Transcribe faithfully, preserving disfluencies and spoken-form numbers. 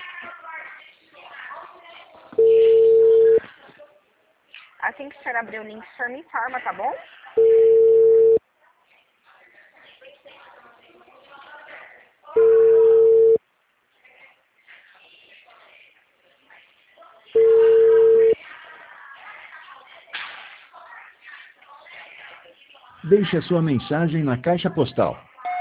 Assim que o senhor abrir o link, o senhor me informa, tá bom? Deixe a sua mensagem na caixa postal